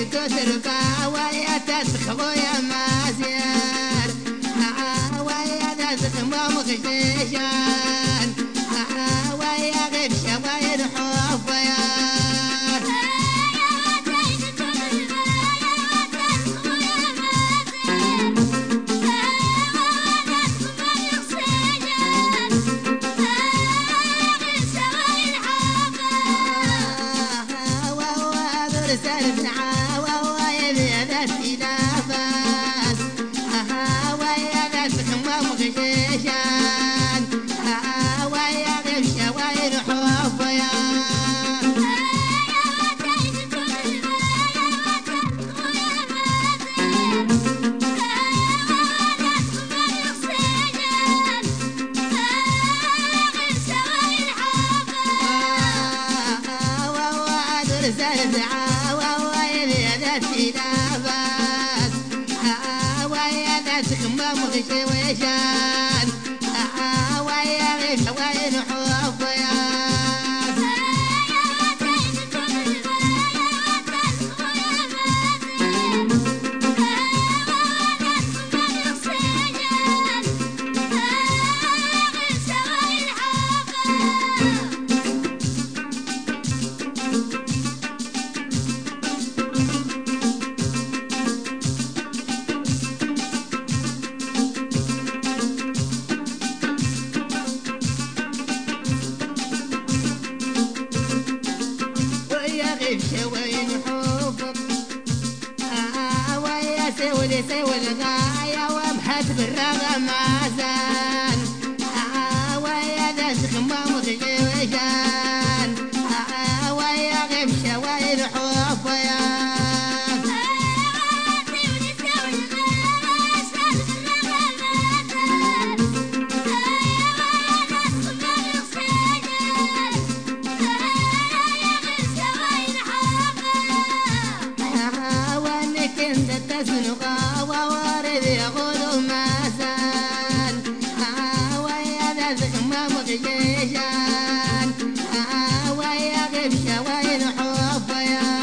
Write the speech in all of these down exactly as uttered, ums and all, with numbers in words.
تتربى ويا تسخبو يا مازير ويا تسخبو مخشيشان ويا غبشة ويا الحب يا ويشان ويا غيش وين حب يا سوي سوي الغاية وابحث بالرغم عزان ويا ذا سخمام وخشوشان ويا غبشة ويا الحب يا تسنقا وورد يقول ماسان ويا ذا زخمام وخشيشان ويا غبشة ويا الحب يا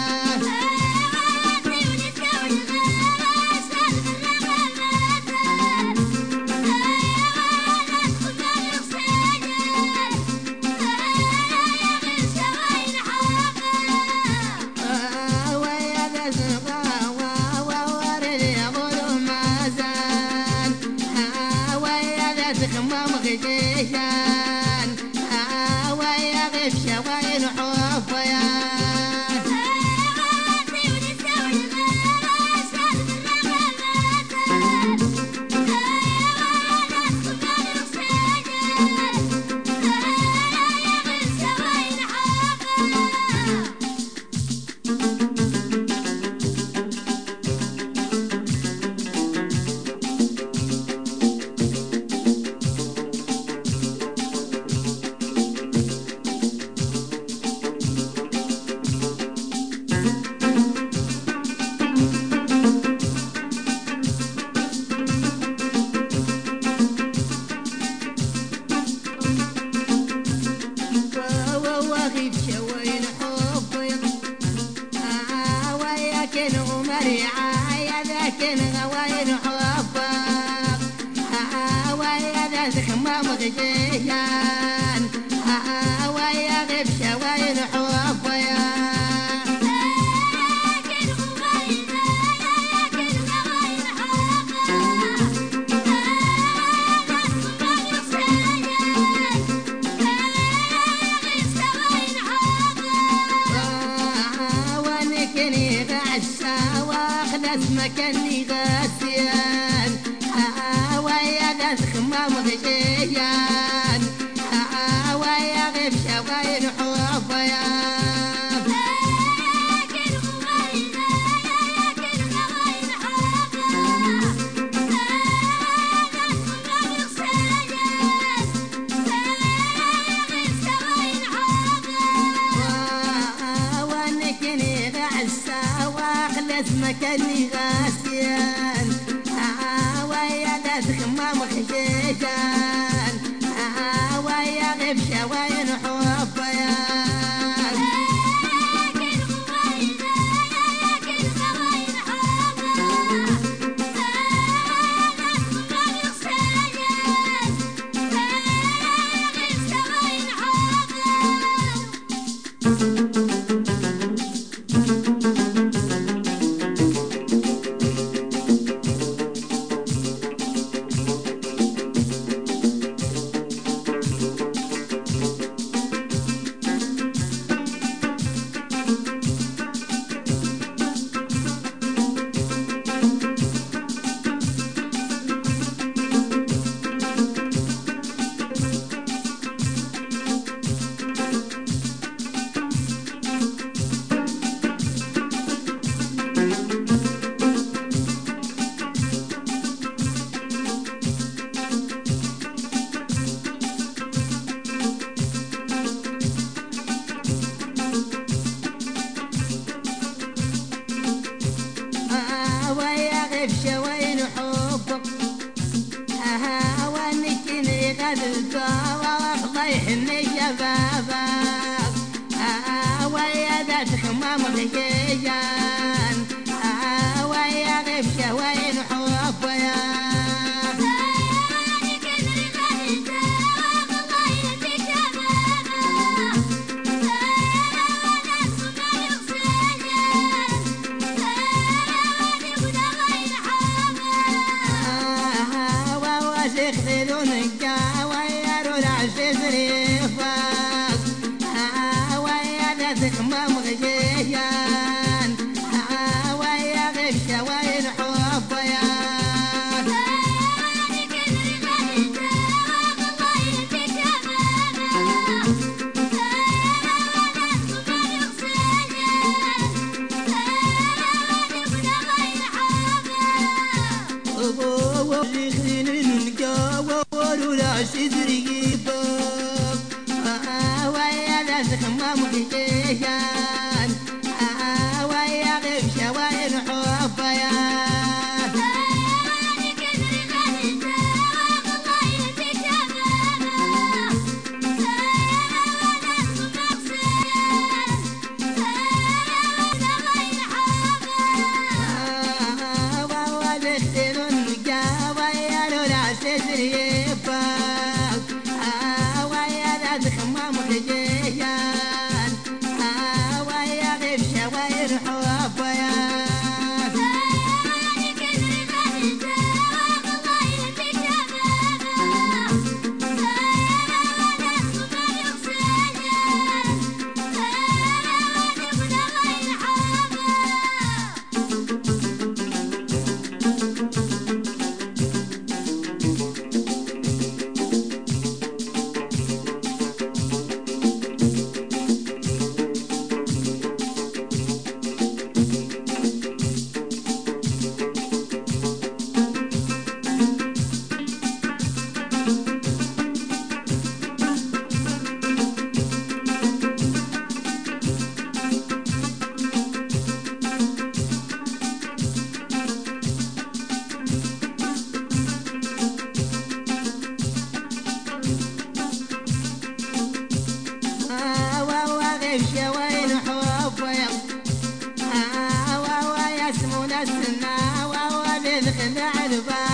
خشيشان ويا غبشة ويا الحب يا رعاية لكن غواين حبك ويا ذا زخمام وخشيشان ويا غبشة ويا الحب يا اسمك اني غاسيان ويا ذا زخمام وخشيشان ويا غبشة ويا الحب يا اسمك اني غاسيان ويا ذا زخمام وخشيشان ويا غبشة ويا الحب يا الدوا وضيح النجبابا ويا ذات خمام غيان ويا غبشة وين حب ويا يخذلون الجاوير والعشيز ريفاق ويا ذات خمام غيان ويا غبشة وين حب ويا شدري فوق ويا ذات خمام غيان ويا غبشة وين حب ويا ويا غبشة وين حب ويا غبشة وين حب ويا ويا اسمه نسنا وهو بالخدع الباب